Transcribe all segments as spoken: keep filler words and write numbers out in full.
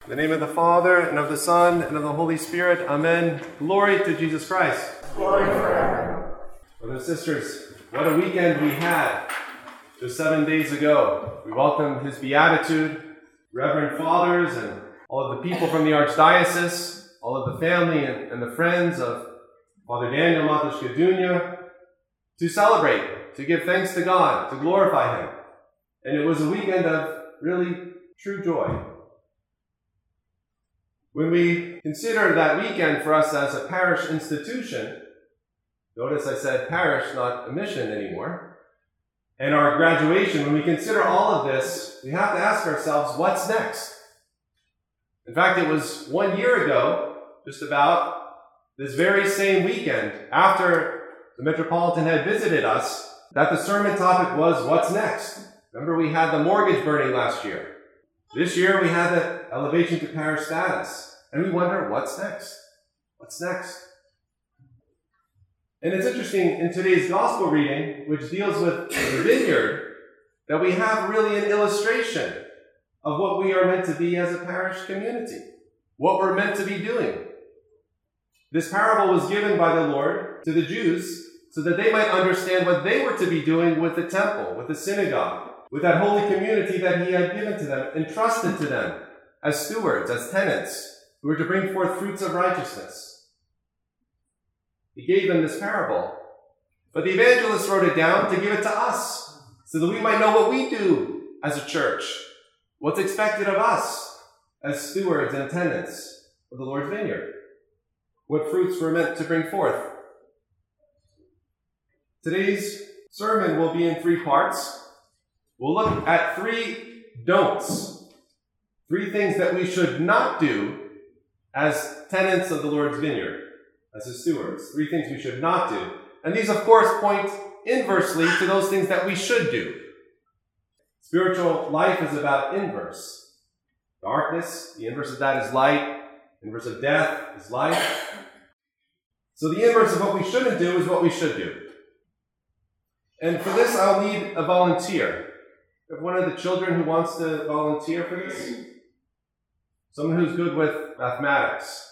In the name of the Father, and of the Son, and of the Holy Spirit. Amen. Glory to Jesus Christ. Glory forever. Brothers and sisters, what a weekend we had just seven days ago. We welcomed His Beatitude, Reverend Fathers, and all of the people from the Archdiocese, all of the family and, and the friends of Father Daniel Matuszka Dunya, to celebrate, to give thanks to God, to glorify Him. And it was a weekend of really true joy. When we consider that weekend for us as a parish institution, notice I said parish, not a mission anymore, and our graduation, when we consider all of this, we have to ask ourselves, what's next? In fact, it was one year ago, just about, this very same weekend, after the Metropolitan had visited us, that the sermon topic was, what's next? Remember, we had the mortgage burning last year. This year, we had the elevation to parish status. And we wonder, what's next? What's next? And it's interesting, in today's gospel reading, which deals with the vineyard, that we have really an illustration of what we are meant to be as a parish community, what we're meant to be doing. This parable was given by the Lord to the Jews so that they might understand what they were to be doing with the temple, with the synagogue, with that holy community that He had given to them, entrusted to them as stewards, as tenants, who were to bring forth fruits of righteousness. He gave them this parable. But the evangelist wrote it down to give it to us, so that we might know what we do as a church, what's expected of us as stewards and tenants of the Lord's vineyard, what fruits we're meant to bring forth. Today's sermon will be in three parts. We'll look at three don'ts, three things that we should not do as tenants of the Lord's vineyard, as His stewards. Three things we should not do. And these, of course, point inversely to those things that we should do. Spiritual life is about inverse. Darkness, the inverse of that is light. The inverse of death is life. So the inverse of what we shouldn't do is what we should do. And for this, I'll need a volunteer. If one of the children who wants to volunteer for this? Someone who's good with mathematics.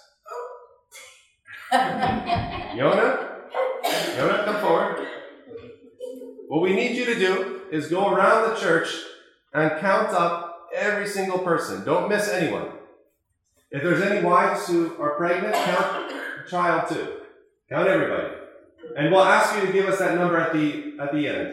Yona? Yona, come forward. What we need you to do is go around the church and count up every single person. Don't miss anyone. If there's any wives who are pregnant, count the child too. Count everybody. And we'll ask you to give us that number at the at the end.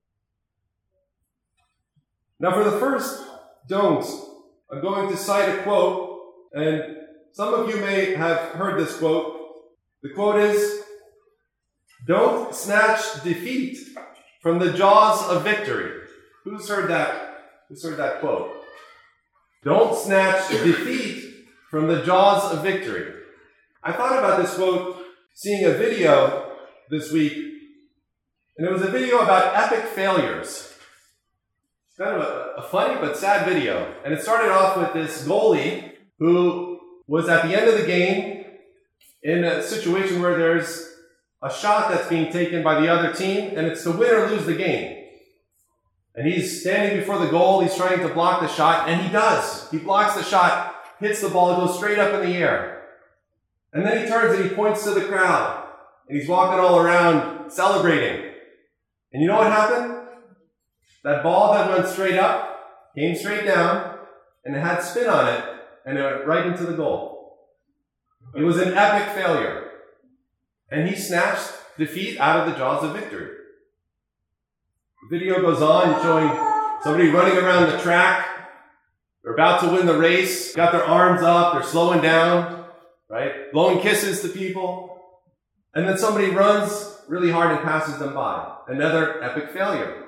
Now for the first don't, I'm going to cite a quote, and some of you may have heard this quote. The quote is, "Don't snatch defeat from the jaws of victory." Who's heard that? Who's heard that quote? Don't snatch defeat from the jaws of victory. I thought about this quote seeing a video this week, and it was a video about epic failures. Kind of a, a funny but sad video. And it started off with this goalie who was at the end of the game in a situation where there's a shot that's being taken by the other team, and it's to win or lose the game. And he's standing before the goal, he's trying to block the shot, and he does. He blocks the shot, hits the ball, goes straight up in the air. And then he turns and he points to the crowd, and he's walking all around celebrating. And you know what happened? That ball that went straight up came straight down, and it had spin on it, and it went right into the goal. It was an epic failure. And he snatched defeat out of the jaws of victory. The video goes on showing somebody running around the track. They're about to win the race, got their arms up, they're slowing down, right? Blowing kisses to people. And then somebody runs really hard and passes them by. Another epic failure.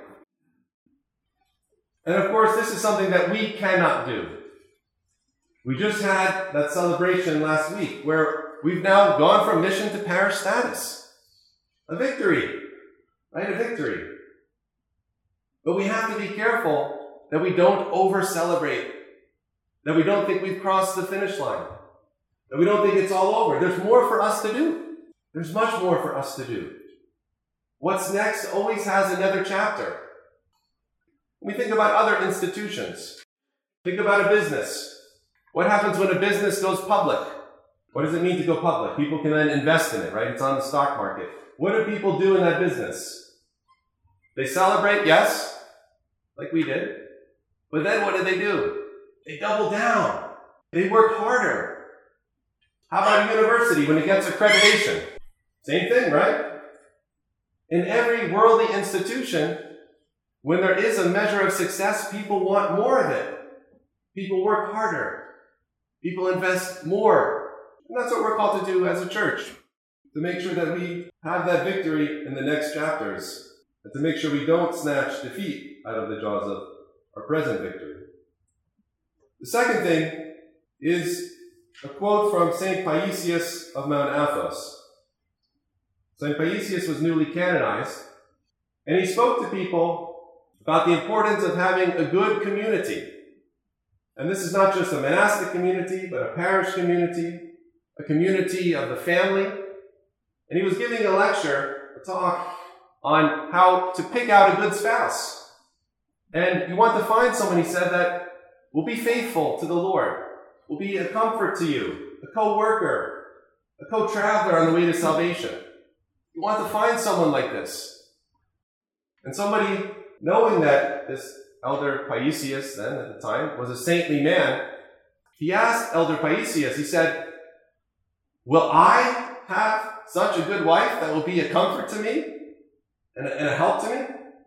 And of course, this is something that we cannot do. We just had that celebration last week where we've now gone from mission to parish status. A victory, right? A victory. But we have to be careful that we don't over-celebrate, that we don't think we've crossed the finish line, that we don't think it's all over. There's more for us to do. There's much more for us to do. What's next always has another chapter. When we think about other institutions, think about a business. What happens when a business goes public? What does it mean to go public? People can then invest in it, right? It's on the stock market. What do people do in that business? They celebrate, yes, like we did. But then what do they do? They double down. They work harder. How about a university when it gets accreditation? Same thing, right? In every worldly institution, when there is a measure of success, people want more of it. People work harder. People invest more. And that's what we're called to do as a church, to make sure that we have that victory in the next chapters, and to make sure we don't snatch defeat out of the jaws of our present victory. The second thing is a quote from Saint Paisius of Mount Athos. Saint Paisius was newly canonized, and he spoke to people about the importance of having a good community. And this is not just a monastic community, but a parish community, a community of the family. And he was giving a lecture, a talk, on how to pick out a good spouse. And you want to find someone, he said, that will be faithful to the Lord, will be a comfort to you, a co-worker, a co-traveler on the way to salvation. You want to find someone like this. And somebody, knowing that this Elder Paisius, then at the time, was a saintly man, he asked Elder Paisius, he said, will I have such a good wife that will be a comfort to me and a, and a help to me?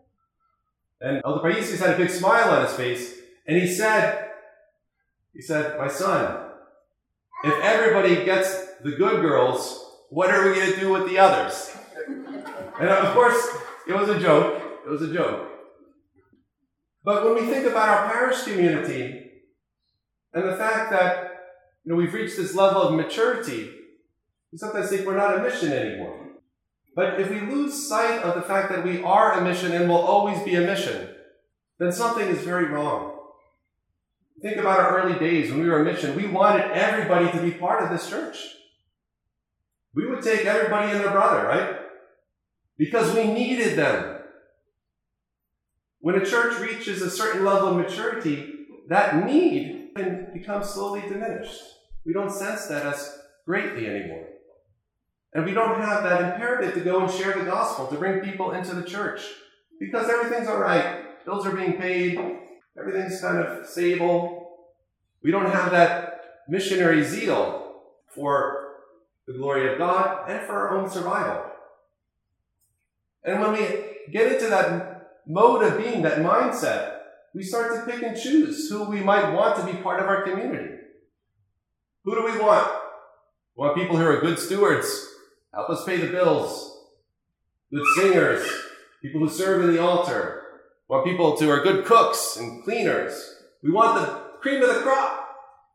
And Elder Paisius had a big smile on his face, and he said, he said, my son, if everybody gets the good girls, what are we going to do with the others? And of course, it was a joke. It was a joke. But when we think about our parish community and the fact that, you know, we've reached this level of maturity, we sometimes think we're not a mission anymore. But if we lose sight of the fact that we are a mission and will always be a mission, then something is very wrong. Think about our early days when we were a mission. We wanted everybody to be part of this church. We would take everybody and their brother, right? Because we needed them. When a church reaches a certain level of maturity, that need can become slowly diminished. We don't sense that as greatly anymore. And we don't have that imperative to go and share the gospel, to bring people into the church. Because everything's all right. Bills are being paid. Everything's kind of stable. We don't have that missionary zeal for the glory of God and for our own survival. And when we get into that mode of being, that mindset, we start to pick and choose who we might want to be part of our community. Who do we want? We want people who are good stewards, help us pay the bills, good singers, people who serve in the altar. We want people who are good cooks and cleaners. We want the cream of the crop.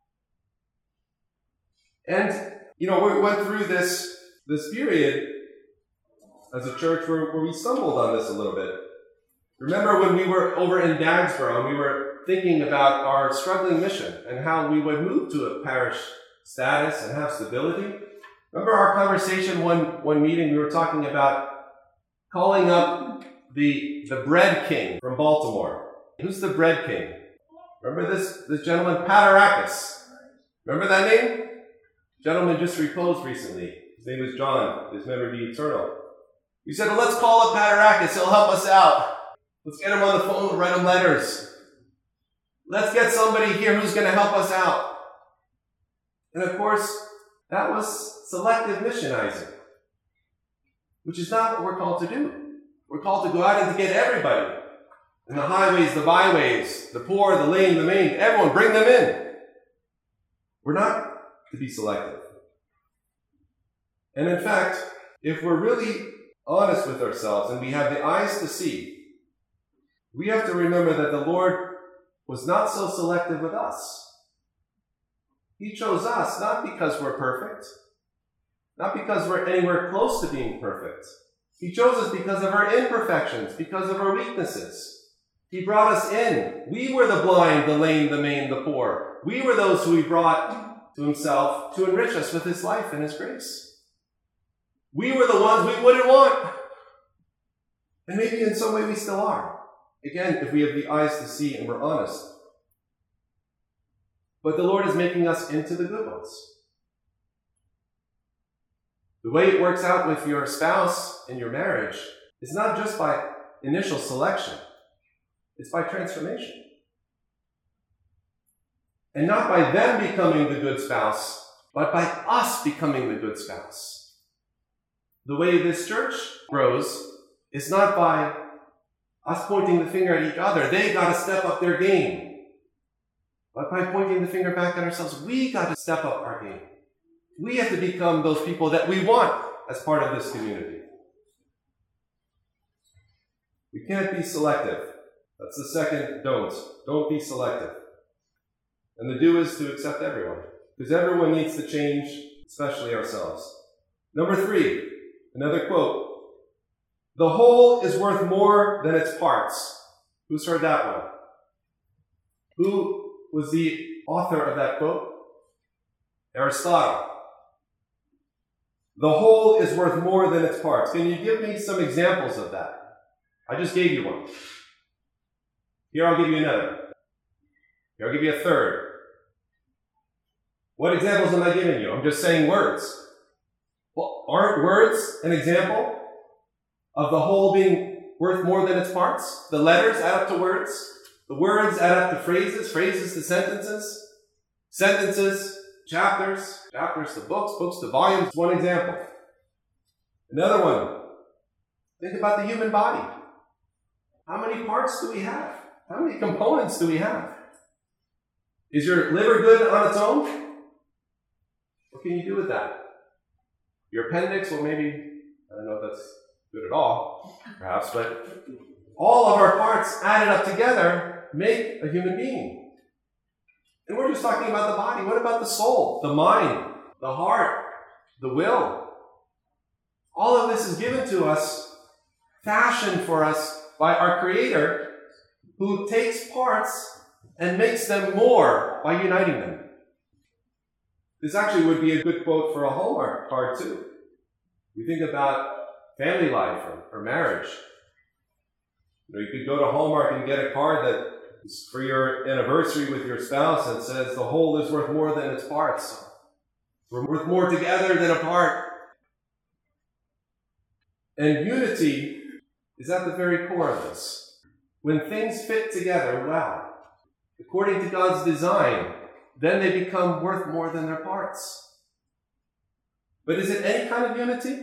And, you know, we went through this, this period as a church where, where we stumbled on this a little bit. Remember when we were over in Dagsboro and we were thinking about our struggling mission and how we would move to a parish status and have stability? Remember our conversation one, one meeting, we were talking about calling up the, the bread king from Baltimore. Who's the bread king? Remember this, this gentleman, Patarakis? Remember that name? Gentleman just reposed recently. His name is John. His memory be eternal. We said, well, let's call up Patarakis. He'll help us out. Let's get him on the phone, write him letters. Let's get somebody here who's going to help us out. And of course, that was selective missionizing, which is not what we're called to do. We're called to go out and to get everybody. In the highways, the byways, the poor, the lame, the maimed, everyone, bring them in. We're not to be selective. And in fact, if we're really honest with ourselves and we have the eyes to see, we have to remember that the Lord was not so selective with us. He chose us not because we're perfect, not because we're anywhere close to being perfect. He chose us because of our imperfections, because of our weaknesses. He brought us in. We were the blind, the lame, the maimed, the poor. We were those who he brought to himself to enrich us with his life and his grace. We were the ones we wouldn't want. And maybe in some way we still are. Again, if we have the eyes to see and we're honest. but the Lord is making us into the good ones. The way it works out with your spouse in your marriage is not just by initial selection, it's by transformation. And not by them becoming the good spouse, but by us becoming the good spouse. The way this church grows is not by us pointing the finger at each other. They got to step up their game. But by pointing the finger back at ourselves, we got to step up our game. We have to become those people that we want as part of this community. We can't be selective. That's the second don't. Don't be selective. And the do is to accept everyone, because everyone needs to change, especially ourselves. Number three, another quote. The whole is worth more than its parts. Who's heard that one? Who was the author of that quote? Aristotle. The whole is worth more than its parts. Can you give me some examples of that? I just gave you one. Here I'll give you another. Here I'll give you a third. What examples am I giving you? I'm just saying words. Well, aren't words an example of the whole being worth more than its parts? The letters add up to words. The words add up to phrases, phrases to sentences, sentences, chapters, chapters to books, books to volumes. One example. Another one. Think about the human body. How many parts do we have? How many components do we have? Is your liver good on its own? What can you do with that? Your appendix, well maybe, I don't know if that's good at all, perhaps, but all of our parts added up together make a human being. And we're just talking about the body. What about the soul, the mind, the heart, the will? All of this is given to us, fashioned for us by our Creator, who takes parts and makes them more by uniting them. This actually would be a good quote for a Hallmark card too. We think about family life or, or marriage. You know, you could go to Hallmark and get a card that is for your anniversary with your spouse and says the whole is worth more than its parts. We're worth more together than apart. And unity is at the very core of this. When things fit together well, according to God's design, then they become worth more than their parts. But is it any kind of unity?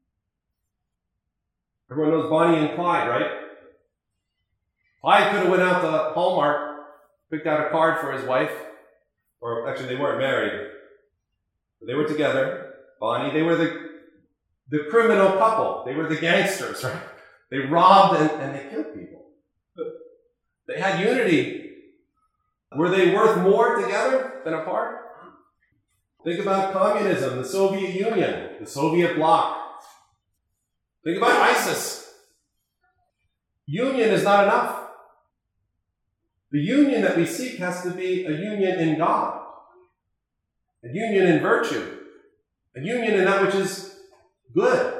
Everyone knows Bonnie and Clyde, right? Clyde could have went out to Hallmark, picked out a card for his wife, or actually they weren't married, but they were together. Bonnie, they were the, the criminal couple. They were the gangsters, right? They robbed and, and they killed people. They had unity. Were they worth more together than apart? Think about communism, the Soviet Union, the Soviet bloc. Think about ISIS. Union is not enough. The union that we seek has to be a union in God, a union in virtue, a union in that which is good.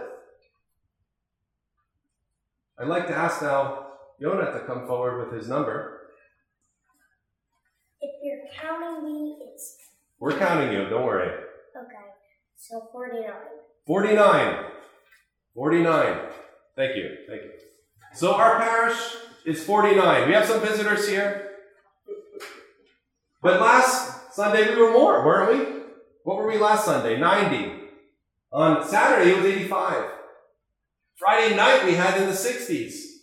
I'd like to ask now Yonah to come forward with his number. If you're counting me, it's... We're counting you, don't worry. Okay, so forty-nine. forty-nine. forty-nine. Thank you, thank you. So our parish is forty-nine. We have some visitors here. But last Sunday we were more, weren't we? What were we last Sunday? ninety. On Saturday it was eighty-five. Friday night we had in the sixties.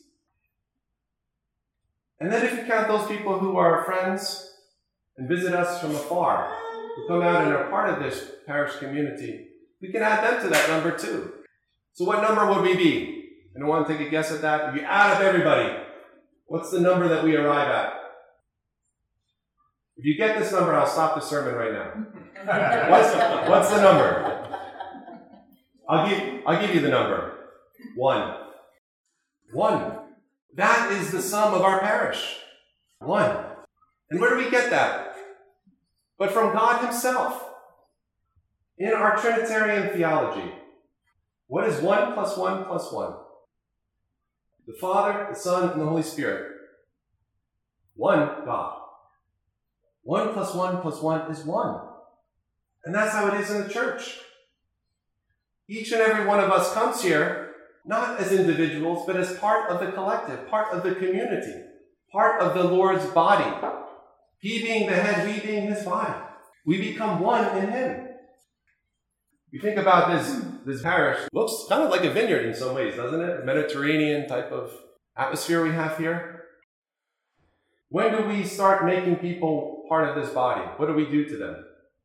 And then if you count those people who are friends and visit us from afar, who come out and are part of this parish community, we can add them to that number too. So what number would we be? Anyone want to take a guess at that? If you add up everybody, what's the number that we arrive at? If you get this number, I'll stop the sermon right now. What's, what's the number? I'll give, I'll give you the number. One. One. That is the sum of our parish. One. And where do we get that? But from God Himself. In our Trinitarian theology. What is one plus one plus one? The Father, the Son, and the Holy Spirit. One God. One plus one plus one is one. And that's how it is in the church. Each and every one of us comes here, not as individuals, but as part of the collective, part of the community, part of the Lord's body. He being the head, we being his body. We become one in him. You think about this, this parish, looks kind of like a vineyard in some ways, doesn't it? A Mediterranean type of atmosphere we have here. When do we start making people part of this body? What do we do to them?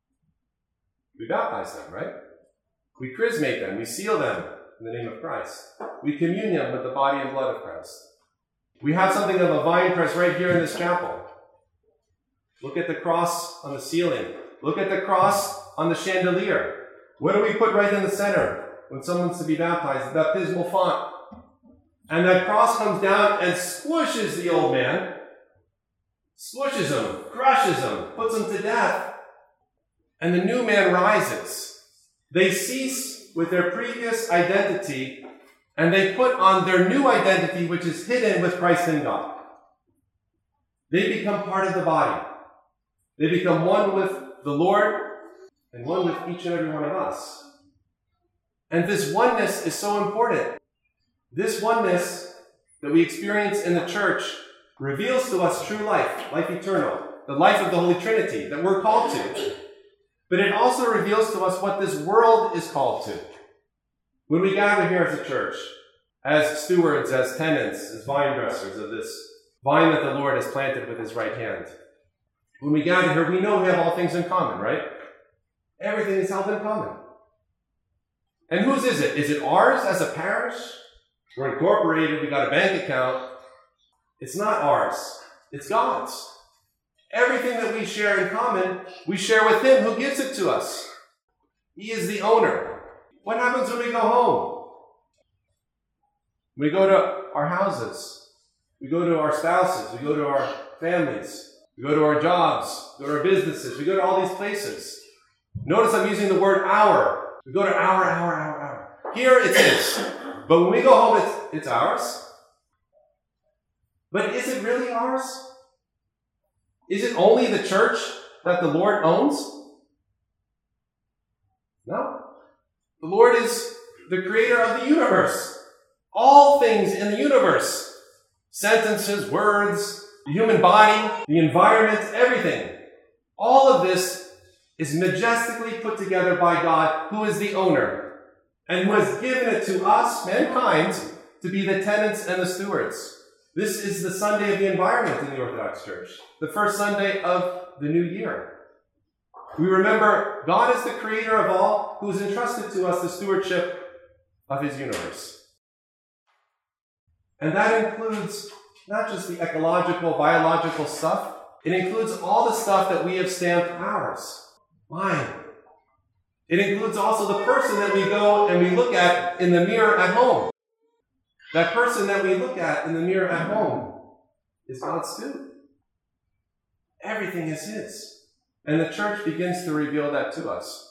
We baptize them, right? We chrismate them. We seal them in the name of Christ. We commune them with the body and blood of Christ. We have something of a vine press right here in this chapel. Look at the cross on the ceiling. Look at the cross on the chandelier. What do we put right in the center when someone's to be baptized? The baptismal font. And that cross comes down and squishes the old man. Squishes him, crushes him, puts him to death. And the new man rises. They cease with their previous identity and they put on their new identity, which is hidden with Christ in God. They become part of the body. They become one with the Lord and one with each and every one of us. And this oneness is so important. This oneness that we experience in the church reveals to us true life, life eternal, the life of the Holy Trinity that we're called to. But it also reveals to us what this world is called to. When we gather here as a church, as stewards, as tenants, as vine dressers of this vine that the Lord has planted with his right hand, when we gather here, we know we have all things in common, right? Everything is held in common. And whose is it? Is it ours as a parish? We're incorporated, we got a bank account. It's not ours. It's God's. Everything that we share in common, we share with him who gives it to us. He is the owner. What happens when we go home? We go to our houses. We go to our spouses. We go to our families. We go to our jobs. We go to our businesses. We go to all these places. Notice I'm using the word our. We go to our, our, our, our. Here it's his. But when we go home, it's, it's ours. But is it really ours? Is it only the church that the Lord owns? No. The Lord is the creator of the universe. All things in the universe. Sentences, words, the human body, the environment, everything. All of this is majestically put together by God, who is the owner, and who has given it to us, mankind, to be the tenants and the stewards. This is the Sunday of the environment in the Orthodox Church, the first Sunday of the new year. We remember God is the creator of all, who has entrusted to us the stewardship of his universe. And that includes not just the ecological, biological stuff, it includes all the stuff that we have stamped ours, mine. It includes also the person that we go and we look at in the mirror at home. That person that we look at in the mirror at home is God's too. Everything is his. And the church begins to reveal that to us.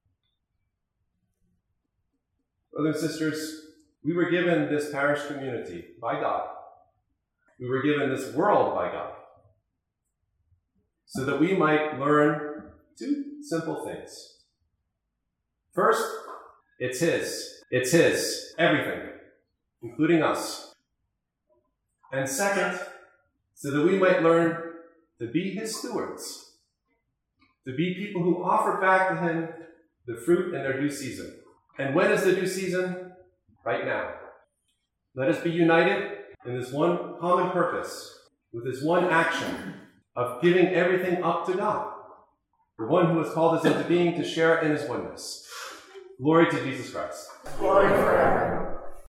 Brothers and sisters, we were given this parish community by God. We were given this world by God. So that we might learn two simple things. First, it's his. It's his. Everything. Including us. And second, so that we might learn to be his stewards, to be people who offer back to him the fruit in their due season. And when is the due season? Right now. Let us be united in this one common purpose, with this one action of giving everything up to God, the one who has called us into being to share in his oneness. Glory to Jesus Christ. Glory forever.